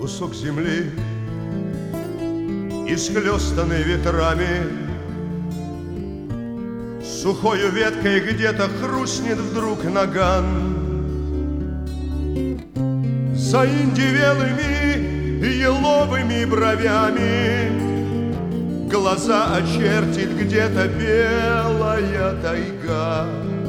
Кусок земли, исхлёстанный ветрами, сухою веткой где-то хрустнет вдруг наган. За индивелыми еловыми бровями глаза очертит где-то белая тайга.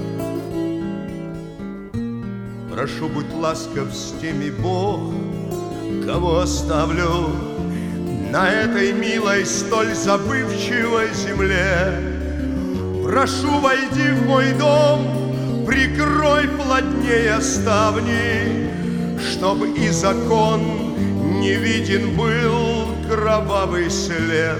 Прошу, будь ласков с теми, Бог, кого оставлю на этой милой, столь забывчивой земле. Прошу, войди в мой дом, прикрой плотнее ставни, чтоб и закон не виден был кровавый след.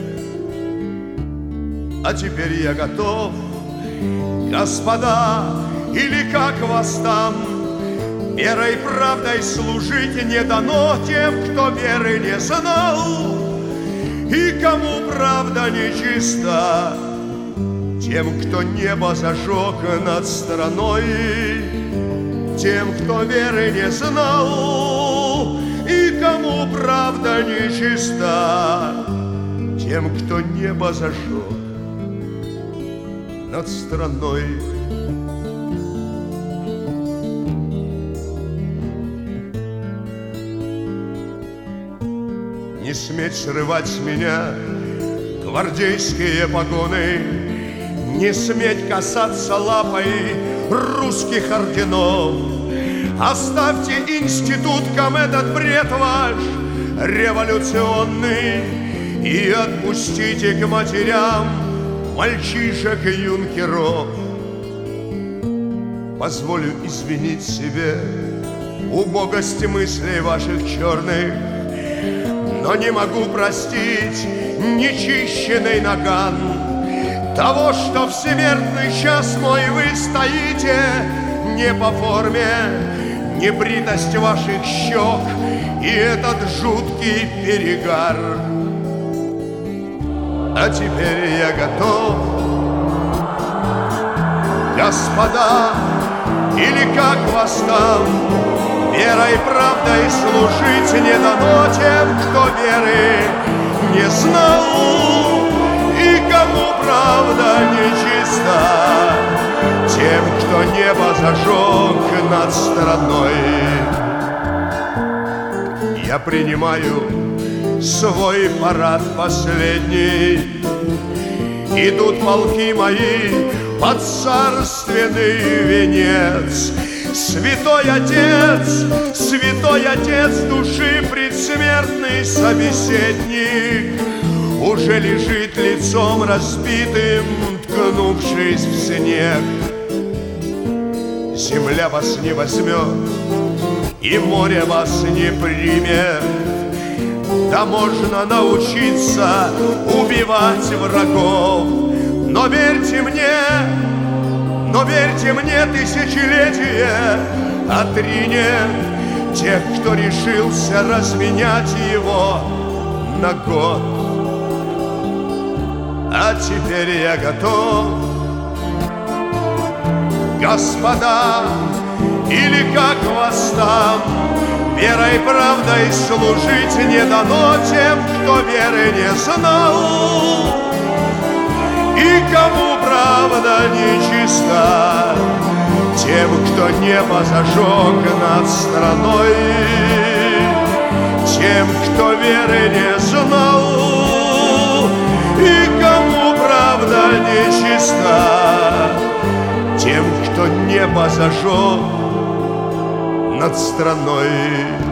А теперь я готов, господа, или как вас там, верой, правдой служить не дано тем, кто веры не знал, и кому правда нечиста, тем, кто небо зажег над страной, тем, кто веры не знал, и кому правда нечиста, тем, кто небо зажег над страной. Не сметь срывать с меня гвардейские погоны, не сметь касаться лапой русских орденов. Оставьте институткам этот бред ваш революционный и отпустите к матерям мальчишек и юнкеров. Позволю извинить себе убогость мыслей ваших черных, но не могу простить нечищенный наган того, что в смертный час мой вы стоите не по форме, небритость ваших щек и этот жуткий перегар. А теперь я готов, господа, или как вас там, верой, правдой служить не дано тем, кто веры не знал, и кому правда нечиста, тем, кто небо зажег над страной. Я принимаю свой парад последний, идут полки мои под царственный венец. Святой Отец души предсмертный собеседник уже лежит лицом разбитым, ткнувшись в снег. Земля вас не возьмет, и море вас не примет. Да можно научиться убивать врагов, но верьте мне, тысячелетие отринет тех, кто решился разменять его на год. А теперь я готов, господа, или как вас там, верой, правдой служить не дано тем, кто веры не знал, и кому правда нечиста, тем, кто небо зажег над страной, тем, кто веры не знал, и кому правда нечиста, тем, кто небо зажег над страной.